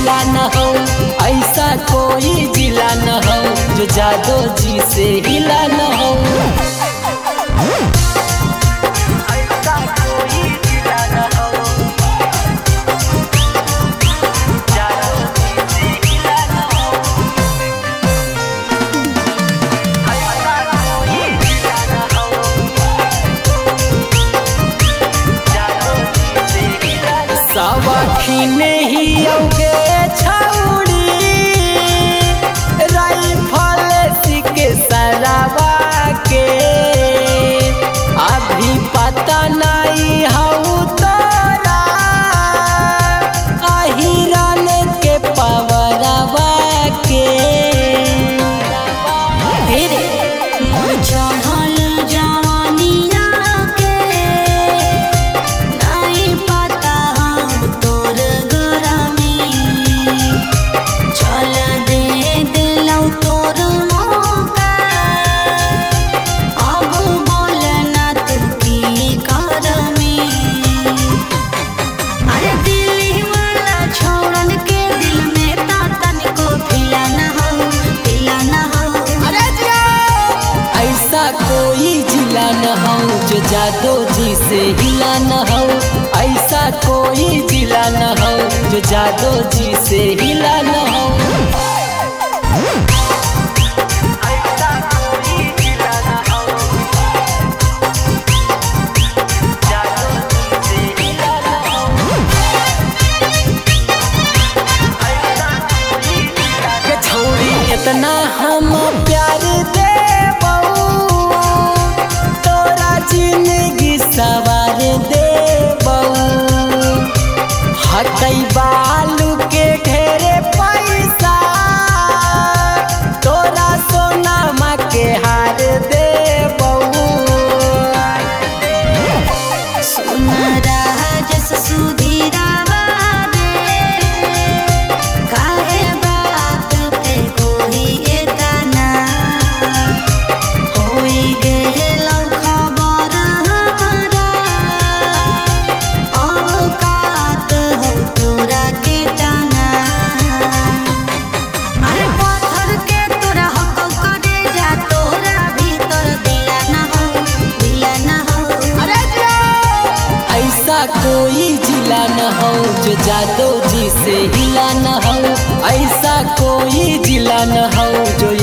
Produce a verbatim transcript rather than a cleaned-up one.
हिला न हो, ऐसा कोई जिला न हो जो जादो जी से हिला न हो। सवाखिने ही औगे छौड़ी राइफल सिके सरावा के, अभी पता नहीं हऊ तोरा अहिरन के पवरवा के। कोई जिला न हो जो जादो जी से हिला न हो, ऐसा कोई जिला न हो जो जादो जी से हिला न हो। छौड़ी इतना हम प्यार दे जिंदगी सवार दे बहू, हटई बालू के ढेरे पैसा तोरा सोना माँ के हार दे बहू। सुनरा जस सुधीरा काहे बात पे कोई एतना होई गए कोई जिला न हो जो जादो जी से हिला न हो, ऐसा कोई जिला न हो जो